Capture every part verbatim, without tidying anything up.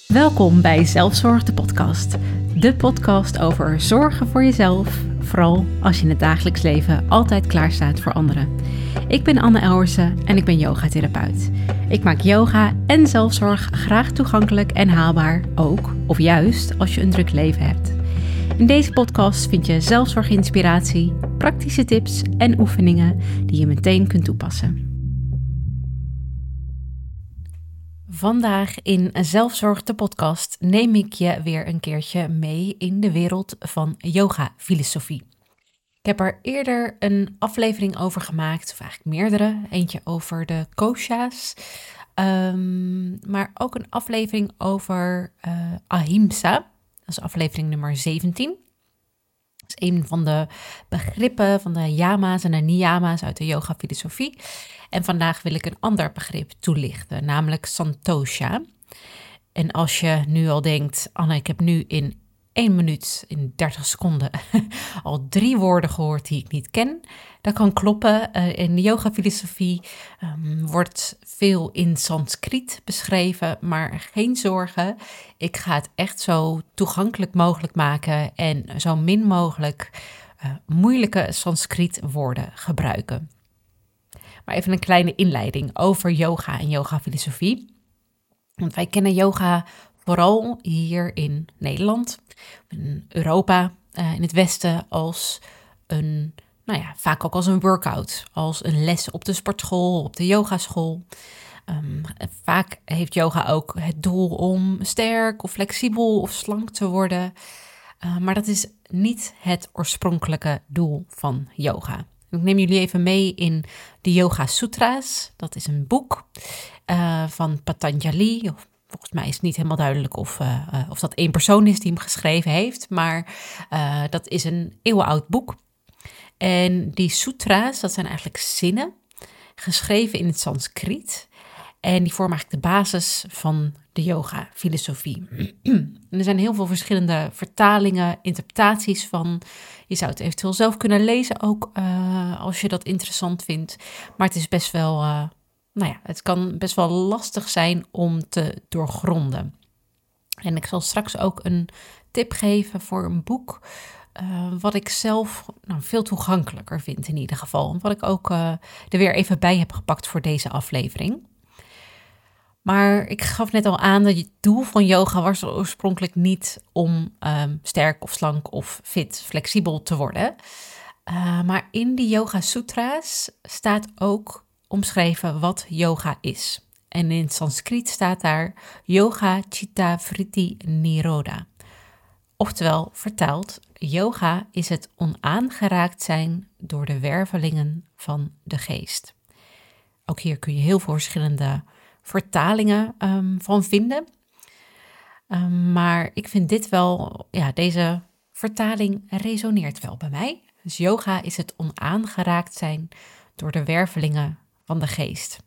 Welkom bij Zelfzorg, de podcast. De podcast over zorgen voor jezelf, vooral als je in het dagelijks leven altijd klaarstaat voor anderen. Ik ben Anne Elwersen en ik ben yogatherapeut. Ik maak yoga en zelfzorg graag toegankelijk en haalbaar, ook of juist als je een druk leven hebt. In deze podcast vind je zelfzorginspiratie, praktische tips en oefeningen die je meteen kunt toepassen. Vandaag in Zelfzorg, de podcast, neem ik je weer een keertje mee in de wereld van yoga-filosofie. Ik heb er eerder een aflevering over gemaakt, of eigenlijk meerdere. Eentje over de kosha's, um, maar ook een aflevering over uh, ahimsa. Dat is aflevering nummer zeventien. Dat is een van de begrippen van de yama's en de niyama's uit de yoga-filosofie. En vandaag wil ik een ander begrip toelichten, namelijk santosha. En als je nu al denkt, Anne, ik heb nu in één minuut, in dertig seconden, al drie woorden gehoord die ik niet ken. Dat kan kloppen. Uh, in de yoga-filosofie um, wordt veel in Sanskriet beschreven, maar geen zorgen. Ik ga het echt zo toegankelijk mogelijk maken en zo min mogelijk uh, moeilijke Sanskriet woorden gebruiken. Maar even een kleine inleiding over yoga en yoga-filosofie. Want wij kennen yoga vooral hier in Nederland, in Europa, uh, in het Westen als een, nou ja, vaak ook als een workout, als een les op de sportschool, op de yogaschool. Um, vaak heeft yoga ook het doel om sterk of flexibel of slank te worden. Uh, maar dat is niet het oorspronkelijke doel van yoga. Ik neem jullie even mee in de Yoga Sutra's. Dat is een boek uh, van Patanjali. Volgens mij is het niet helemaal duidelijk of, uh, uh, of dat één persoon is die hem geschreven heeft. Maar uh, dat is een eeuwenoud boek. En die sutra's, dat zijn eigenlijk zinnen, geschreven in het Sanskriet. En die vormen eigenlijk de basis van de yoga-filosofie. En er zijn heel veel verschillende vertalingen, interpretaties van. Je zou het eventueel zelf kunnen lezen ook, uh, als je dat interessant vindt. Maar het is best wel, uh, nou ja, het kan best wel lastig zijn om te doorgronden. En ik zal straks ook een tip geven voor een boek, uh, wat ik zelf nou, veel toegankelijker vind in ieder geval. En wat ik ook uh, er weer even bij heb gepakt voor deze aflevering. Maar ik gaf net al aan dat het doel van yoga was oorspronkelijk niet om um, sterk of slank of fit, flexibel te worden. Uh, maar in die Yoga Sutra's staat ook omschreven wat yoga is. En in het Sanskriet staat daar Yoga Chitta Vritti Nirodha. Oftewel, vertaald, yoga is het onaangeraakt zijn door de wervelingen van de geest. Ook hier kun je heel veel verschillende vertalingen um, van vinden. Um, maar ik vind dit wel, ja, deze vertaling resoneert wel bij mij. Dus yoga is het onaangeraakt zijn door de wervelingen van de geest.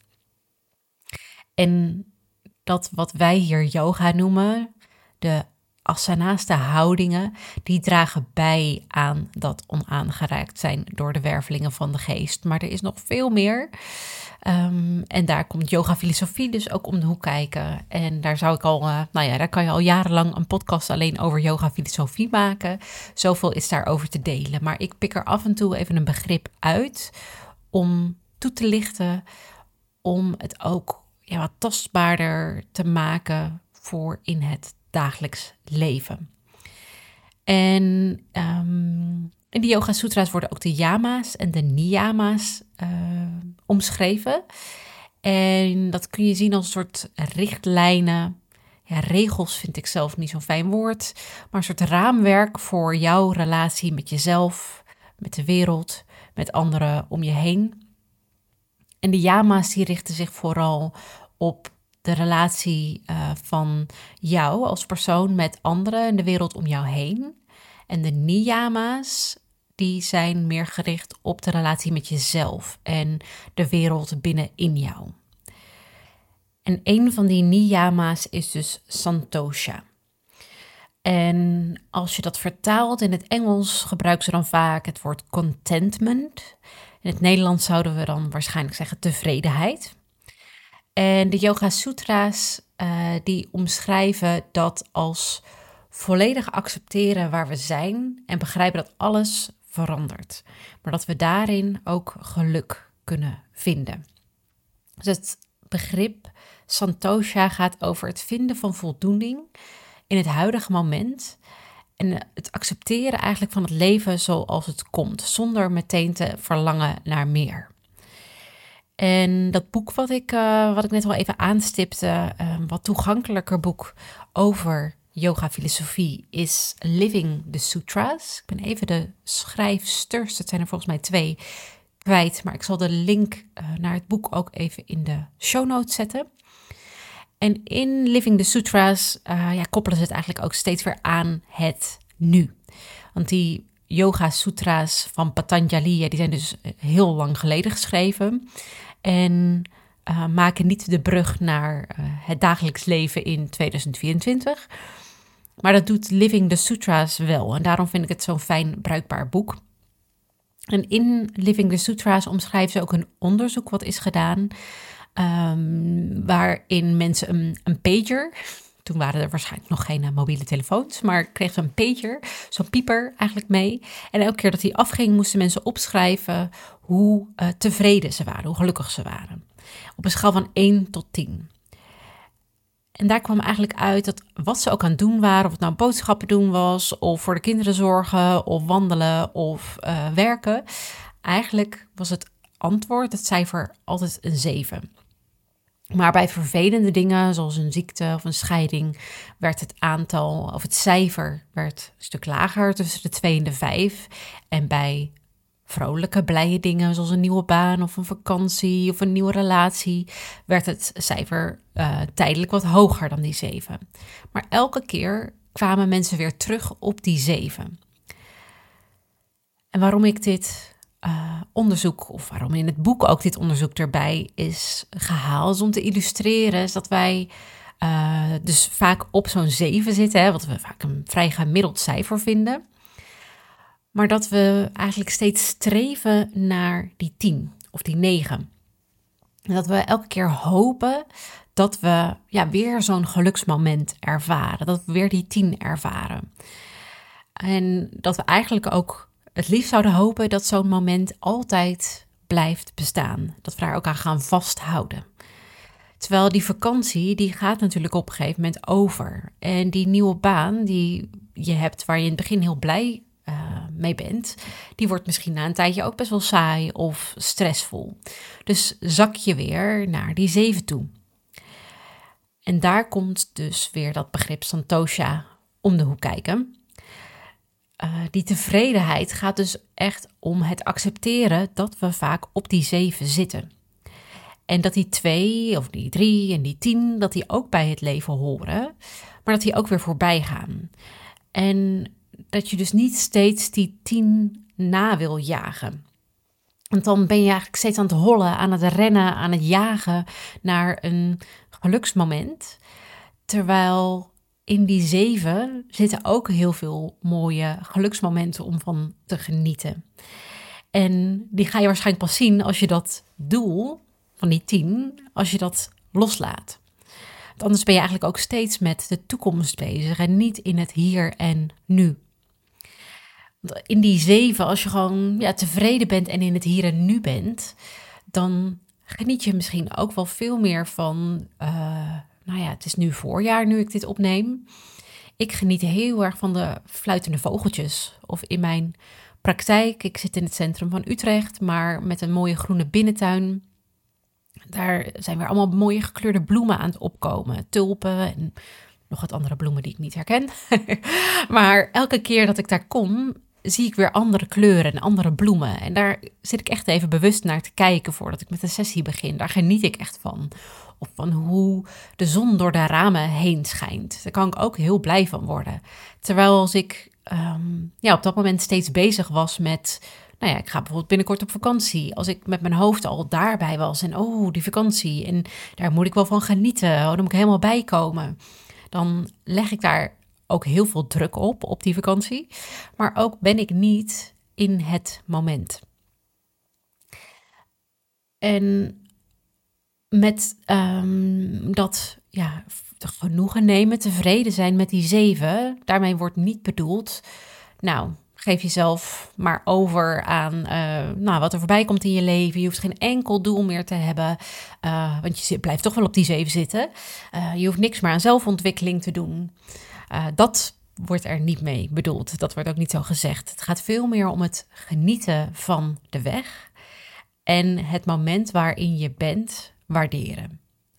En dat wat wij hier yoga noemen, de asana's, de houdingen, die dragen bij aan dat onaangeraakt zijn door de wervelingen van de geest. Maar er is nog veel meer. Um, en daar komt yoga-filosofie dus ook om de hoek kijken. En daar zou ik al, uh, nou ja, daar kan je al jarenlang een podcast alleen over yoga-filosofie maken. Zoveel is daarover te delen. Maar ik pik er af en toe even een begrip uit om toe te lichten, om het ook ja, wat tastbaarder te maken voor in het dagelijks leven. En um, in de Yoga Sutra's worden ook de yama's en de niyama's uh, omschreven. En dat kun je zien als een soort richtlijnen. Ja, regels vind ik zelf niet zo'n fijn woord, maar een soort raamwerk voor jouw relatie met jezelf, met de wereld, met anderen om je heen. En de yama's die richten zich vooral op de relatie uh, van jou als persoon met anderen en de wereld om jou heen. En de niyama's, die zijn meer gericht op de relatie met jezelf en de wereld binnenin jou. En een van die niyama's is dus santosha. En als je dat vertaalt in het Engels, gebruiken ze dan vaak het woord contentment. In het Nederlands zouden we dan waarschijnlijk zeggen tevredenheid. En de Yoga Sutra's uh, die omschrijven dat als volledig accepteren waar we zijn en begrijpen dat alles verandert. Maar dat we daarin ook geluk kunnen vinden. Dus het begrip Santosha gaat over het vinden van voldoening in het huidige moment en het accepteren eigenlijk van het leven zoals het komt, zonder meteen te verlangen naar meer. En dat boek wat ik, uh, wat ik net al even aanstipte, uh, wat toegankelijker boek over yoga-filosofie is Living the Sutras. Ik ben even de schrijfsters, het zijn er volgens mij twee, kwijt. Maar ik zal de link uh, naar het boek ook even in de show notes zetten. En in Living the Sutras uh, ja, koppelen ze het eigenlijk ook steeds weer aan het nu. Want die Yoga Sutra's van Patanjali, die zijn dus heel lang geleden geschreven. En uh, maken niet de brug naar uh, het dagelijks leven in tweeduizend vierentwintig. Maar dat doet Living the Sutras wel. En daarom vind ik het zo'n fijn, bruikbaar boek. En in Living the Sutras omschrijven ze ook een onderzoek wat is gedaan. Um, waarin mensen een, een pager... Toen waren er waarschijnlijk nog geen uh, mobiele telefoons, maar kreeg ze een pager, zo'n pieper eigenlijk mee. En elke keer dat die afging, moesten mensen opschrijven hoe uh, tevreden ze waren, hoe gelukkig ze waren. Op een schaal van één tot tien. En daar kwam eigenlijk uit dat wat ze ook aan het doen waren, of het nou boodschappen doen was, of voor de kinderen zorgen, of wandelen, of uh, werken. Eigenlijk was het antwoord, het cijfer, altijd een zeven. Maar bij vervelende dingen, zoals een ziekte of een scheiding, werd het aantal, of het cijfer, werd een stuk lager, tussen de twee en de vijf. En bij vrolijke, blije dingen, zoals een nieuwe baan of een vakantie of een nieuwe relatie, werd het cijfer uh, tijdelijk wat hoger dan die zeven. Maar elke keer kwamen mensen weer terug op die zeven. En waarom ik dit Uh, onderzoek, of waarom in het boek ook dit onderzoek erbij is gehaald, om te illustreren, is dat wij uh, dus vaak op zo'n zeven zitten, hè, wat we vaak een vrij gemiddeld cijfer vinden, maar dat we eigenlijk steeds streven naar die tien of die negen. En dat we elke keer hopen dat we ja, weer zo'n geluksmoment ervaren, dat we weer die tien ervaren. En dat we eigenlijk ook het liefst zouden hopen dat zo'n moment altijd blijft bestaan. Dat we daar ook aan gaan vasthouden. Terwijl die vakantie, die gaat natuurlijk op een gegeven moment over. En die nieuwe baan die je hebt, waar je in het begin heel blij uh, mee bent, die wordt misschien na een tijdje ook best wel saai of stressvol. Dus zak je weer naar die zeven toe. En daar komt dus weer dat begrip Santosha om de hoek kijken. Uh, die tevredenheid gaat dus echt om het accepteren dat we vaak op die zeven zitten. En dat die twee of die drie en die tien, dat die ook bij het leven horen, maar dat die ook weer voorbij gaan. En dat je dus niet steeds die tien na wil jagen. Want dan ben je eigenlijk steeds aan het hollen, aan het rennen, aan het jagen naar een geluksmoment. Terwijl in die zeven zitten ook heel veel mooie geluksmomenten om van te genieten. En die ga je waarschijnlijk pas zien als je dat doel van die tien, als je dat loslaat. Want anders ben je eigenlijk ook steeds met de toekomst bezig en niet in het hier en nu. Want in die zeven, als je gewoon ja, tevreden bent en in het hier en nu bent, dan geniet je misschien ook wel veel meer van, uh, nou ja, het is nu voorjaar nu ik dit opneem. Ik geniet heel erg van de fluitende vogeltjes. Of in mijn praktijk, ik zit in het centrum van Utrecht, maar met een mooie groene binnentuin. Daar zijn weer allemaal mooie gekleurde bloemen aan het opkomen. Tulpen en nog wat andere bloemen die ik niet herken. Maar elke keer dat ik daar kom, zie ik weer andere kleuren en andere bloemen. En daar zit ik echt even bewust naar te kijken voordat ik met de sessie begin. Daar geniet ik echt van. Of van hoe de zon door de ramen heen schijnt. Daar kan ik ook heel blij van worden. Terwijl als ik um, ja, op dat moment steeds bezig was met, nou ja, ik ga bijvoorbeeld binnenkort op vakantie. Als ik met mijn hoofd al daarbij was en oh, die vakantie. En daar moet ik wel van genieten. Oh, daar moet ik helemaal bij komen. Dan leg ik daar ook heel veel druk op, op die vakantie. Maar ook ben ik niet in het moment. En met um, dat ja, genoegen nemen, tevreden zijn met die zeven. Daarmee wordt niet bedoeld, nou, geef jezelf maar over aan uh, nou, wat er voorbij komt in je leven. Je hoeft geen enkel doel meer te hebben, uh, want je blijft toch wel op die zeven zitten. Uh, je hoeft niks meer aan zelfontwikkeling te doen. Uh, dat wordt er niet mee bedoeld. Dat wordt ook niet zo gezegd. Het gaat veel meer om het genieten van de weg en het moment waarin je bent waarderen.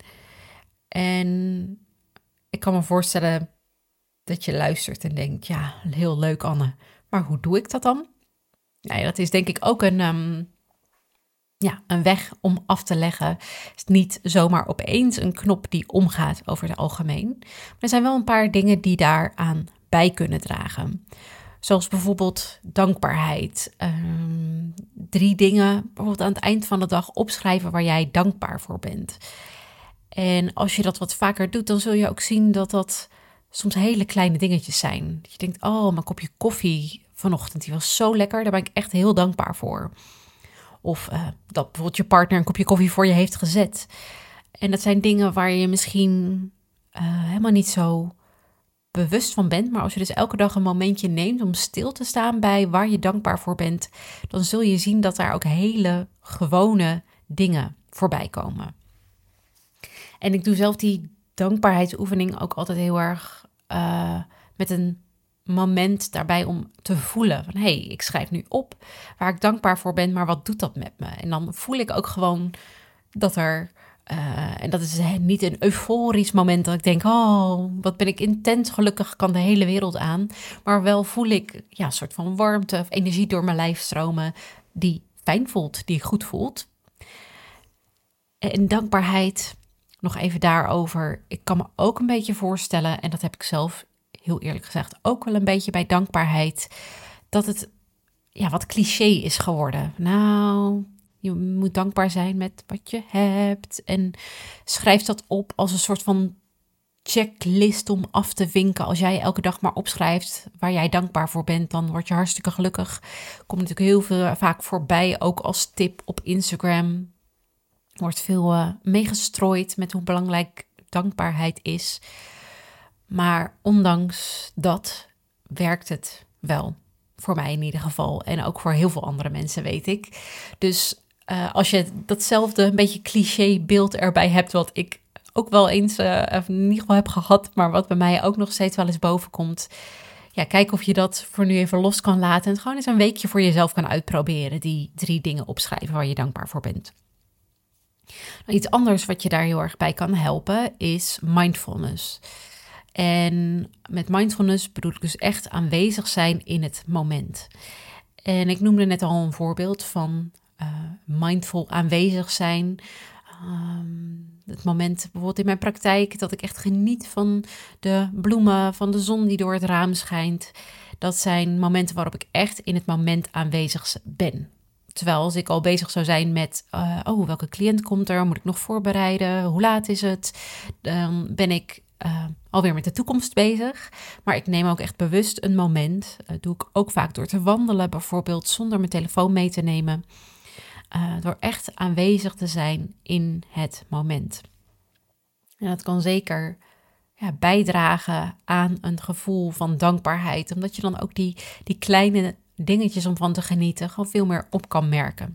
En ik kan me voorstellen dat je luistert en denkt, ja, heel leuk Anne, maar hoe doe ik dat dan? Nou ja, dat is denk ik ook een, um, ja, een weg om af te leggen. Het is niet zomaar opeens een knop die omgaat over het algemeen. Maar er zijn wel een paar dingen die daaraan bij kunnen dragen. Zoals bijvoorbeeld dankbaarheid. Um, drie dingen bijvoorbeeld aan het eind van de dag opschrijven waar jij dankbaar voor bent. En als je dat wat vaker doet, dan zul je ook zien dat dat soms hele kleine dingetjes zijn. Dat je denkt, oh, mijn kopje koffie vanochtend, die was zo lekker, daar ben ik echt heel dankbaar voor. Of uh, dat bijvoorbeeld je partner een kopje koffie voor je heeft gezet. En dat zijn dingen waar je misschien uh, helemaal niet zo bewust van bent. Maar als je dus elke dag een momentje neemt om stil te staan bij waar je dankbaar voor bent, dan zul je zien dat daar ook hele gewone dingen voorbij komen. En ik doe zelf die dankbaarheidsoefening ook altijd heel erg uh, met een moment daarbij om te voelen van, hé, hey, ik schrijf nu op waar ik dankbaar voor ben, maar wat doet dat met me? En dan voel ik ook gewoon dat er, uh, en dat is niet een euforisch moment dat ik denk, oh, wat ben ik intens gelukkig, kan de hele wereld aan. Maar wel voel ik ja, een soort van warmte of energie door mijn lijf stromen die fijn voelt, die goed voelt. En dankbaarheid, nog even daarover. Ik kan me ook een beetje voorstellen, en dat heb ik zelf heel eerlijk gezegd ook wel een beetje bij dankbaarheid, dat het ja, wat cliché is geworden. Nou, je moet dankbaar zijn met wat je hebt en schrijf dat op als een soort van checklist om af te vinken. Als jij elke dag maar opschrijft waar jij dankbaar voor bent, dan word je hartstikke gelukkig. Komt natuurlijk heel veel vaak voorbij, ook als tip op Instagram. Wordt veel uh, meegestrooid met hoe belangrijk dankbaarheid is. Maar ondanks dat werkt het wel. Voor mij in ieder geval. En ook voor heel veel andere mensen, weet ik. Dus uh, als je datzelfde een beetje cliché beeld erbij hebt, wat ik ook wel eens uh, in ieder geval heb gehad, maar wat bij mij ook nog steeds wel eens boven komt. Ja, kijk of je dat voor nu even los kan laten. En het gewoon eens een weekje voor jezelf kan uitproberen. Die drie dingen opschrijven waar je dankbaar voor bent. Nou, iets anders wat je daar heel erg bij kan helpen is mindfulness. En met mindfulness bedoel ik dus echt aanwezig zijn in het moment. En ik noemde net al een voorbeeld van uh, mindful aanwezig zijn. Um, het moment bijvoorbeeld in mijn praktijk dat ik echt geniet van de bloemen, van de zon die door het raam schijnt. Dat zijn momenten waarop ik echt in het moment aanwezig ben. Terwijl als ik al bezig zou zijn met, uh, oh, welke cliënt komt er? Moet ik nog voorbereiden? Hoe laat is het? Dan ben ik uh, alweer met de toekomst bezig. Maar ik neem ook echt bewust een moment. Uh, doe ik ook vaak door te wandelen, bijvoorbeeld zonder mijn telefoon mee te nemen. Uh, door echt aanwezig te zijn in het moment. En dat kan zeker ja, bijdragen aan een gevoel van dankbaarheid. Omdat je dan ook die, die kleine dingetjes om van te genieten gewoon veel meer op kan merken.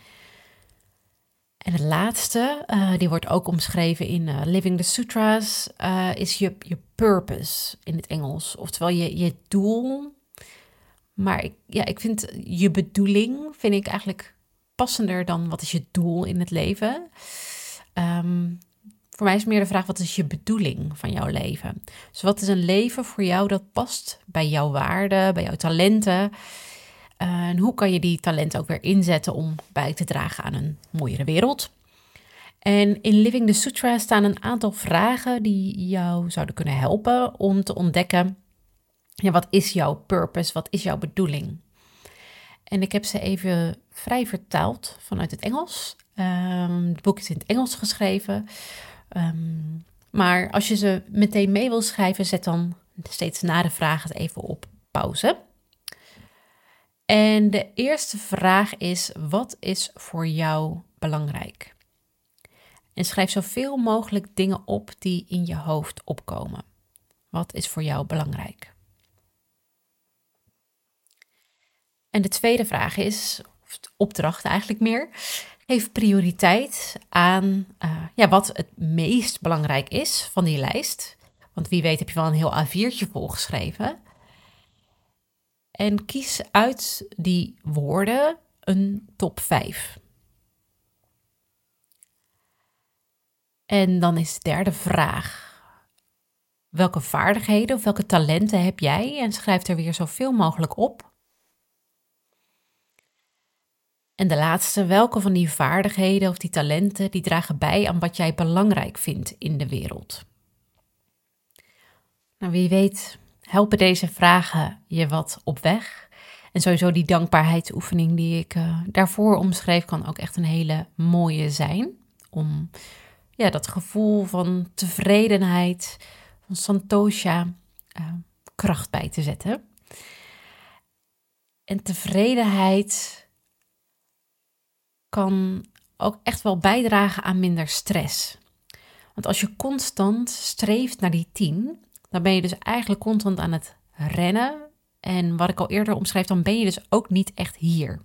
En het laatste, uh, die wordt ook omschreven in uh, Living the Sutras, uh, is je, je purpose in het Engels. Oftewel je, je doel. Maar ik, ja, ik vind je bedoeling, vind ik eigenlijk passender dan wat is je doel in het leven. Um, voor mij is meer de vraag, wat is je bedoeling van jouw leven? Dus wat is een leven voor jou dat past bij jouw waarden, bij jouw talenten? Uh, en hoe kan je die talenten ook weer inzetten om bij te dragen aan een mooiere wereld? En in Living the Sutra staan een aantal vragen die jou zouden kunnen helpen om te ontdekken, ja, wat is jouw purpose, wat is jouw bedoeling? En ik heb ze even vrij vertaald vanuit het Engels. Um, het boek is in het Engels geschreven. Um, maar als je ze meteen mee wil schrijven, zet dan steeds na de vraag het even op pauze. En de eerste vraag is, wat is voor jou belangrijk? En schrijf zoveel mogelijk dingen op die in je hoofd opkomen. Wat is voor jou belangrijk? En de tweede vraag is, of de opdracht eigenlijk meer, geef prioriteit aan uh, ja, wat het meest belangrijk is van die lijst. Want wie weet heb je wel een heel A viertje volgeschreven. En kies uit die woorden een top vijf. En dan is de derde vraag: welke vaardigheden of welke talenten heb jij? En schrijf er weer zoveel mogelijk op. En de laatste: welke van die vaardigheden of die talenten die dragen bij aan wat jij belangrijk vindt in de wereld? Nou, wie weet helpen deze vragen je wat op weg. En sowieso die dankbaarheidsoefening die ik uh, daarvoor omschreef kan ook echt een hele mooie zijn. Om ja, dat gevoel van tevredenheid, van santosha, uh, kracht bij te zetten. En tevredenheid kan ook echt wel bijdragen aan minder stress. Want als je constant streeft naar die tien, dan ben je dus eigenlijk constant aan het rennen. En wat ik al eerder omschreef, dan ben je dus ook niet echt hier.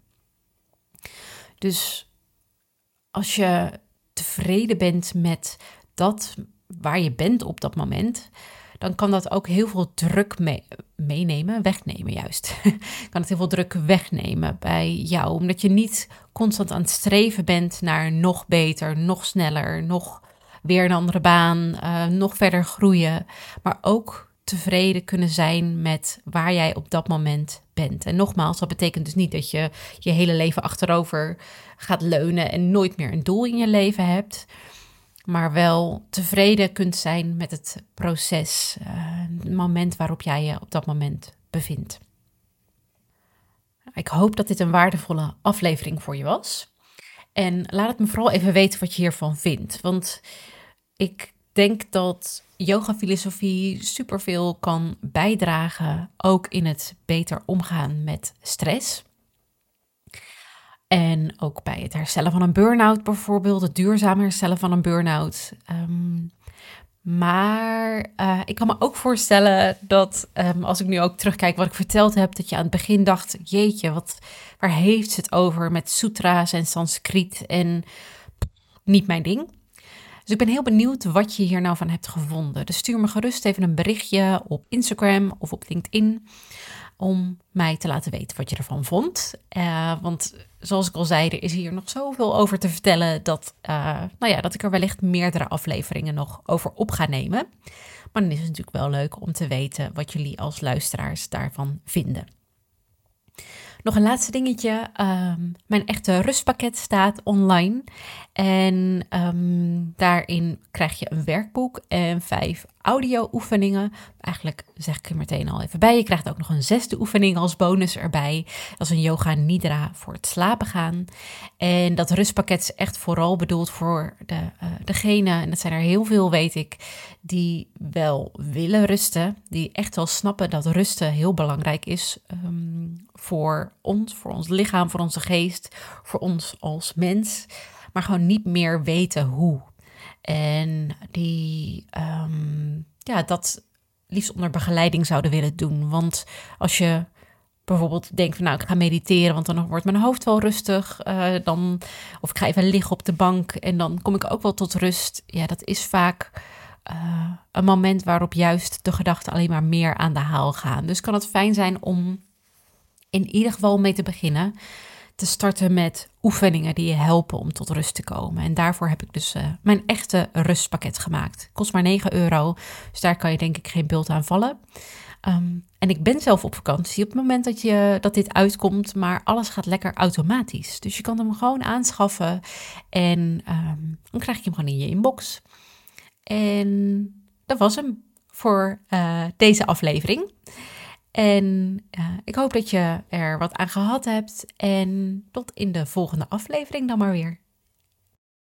Dus als je tevreden bent met dat waar je bent op dat moment, dan kan dat ook heel veel druk mee, meenemen, wegnemen juist. kan het heel veel druk wegnemen bij jou, omdat je niet constant aan het streven bent naar nog beter, nog sneller, nog weer een andere baan, uh, nog verder groeien, maar ook tevreden kunnen zijn met waar jij op dat moment bent. En nogmaals, dat betekent dus niet dat je je hele leven achterover gaat leunen en nooit meer een doel in je leven hebt, maar wel tevreden kunt zijn met het proces, uh, het moment waarop jij je op dat moment bevindt. Ik hoop dat dit een waardevolle aflevering voor je was. En laat het me vooral even weten wat je hiervan vindt. Want ik denk dat yoga-filosofie superveel kan bijdragen, ook in het beter omgaan met stress. En ook bij het herstellen van een burn-out bijvoorbeeld, het duurzaam herstellen van een burn-out. Um, maar uh, ik kan me ook voorstellen dat um, als ik nu ook terugkijk wat ik verteld heb, dat je aan het begin dacht, jeetje, wat, waar heeft ze het over met sutra's en Sanskriet en niet mijn ding. Dus ik ben heel benieuwd wat je hier nou van hebt gevonden. Dus stuur me gerust even een berichtje op Instagram of op LinkedIn om mij te laten weten wat je ervan vond. Uh, want zoals ik al zei, er is hier nog zoveel over te vertellen dat, uh, nou ja, dat ik er wellicht meerdere afleveringen nog over op ga nemen. Maar dan is het natuurlijk wel leuk om te weten wat jullie als luisteraars daarvan vinden. Nog een laatste dingetje. Um, mijn echte rustpakket staat online. En um, daarin krijg je een werkboek en vijf audio-oefeningen. Eigenlijk zeg ik er meteen al even bij. Je krijgt ook nog een zesde oefening als bonus erbij. Dat is een yoga nidra voor het slapen gaan. En dat rustpakket is echt vooral bedoeld voor de, uh, degene, en dat zijn er heel veel weet ik, die wel willen rusten. Die echt wel snappen dat rusten heel belangrijk is um, voor ons, voor ons lichaam, voor onze geest, voor ons als mens. Maar gewoon niet meer weten hoe. En die um, ja, dat liefst onder begeleiding zouden willen doen. Want als je bijvoorbeeld denkt van nou, ik ga mediteren, want dan wordt mijn hoofd wel rustig. Uh, dan, of ik ga even liggen op de bank en dan kom ik ook wel tot rust. Ja, dat is vaak uh, een moment waarop juist de gedachten alleen maar meer aan de haal gaan. Dus kan het fijn zijn om in ieder geval mee te beginnen. Te starten met oefeningen die je helpen om tot rust te komen. En daarvoor heb ik dus uh, mijn echte rustpakket gemaakt. Kost maar negen euro, dus daar kan je denk ik geen bult aan vallen. Um, en ik ben zelf op vakantie op het moment dat, je, dat dit uitkomt, maar alles gaat lekker automatisch. Dus je kan hem gewoon aanschaffen en um, dan krijg je hem gewoon in je inbox. En dat was hem voor uh, deze aflevering. En uh, ik hoop dat je er wat aan gehad hebt. En tot in de volgende aflevering dan maar weer.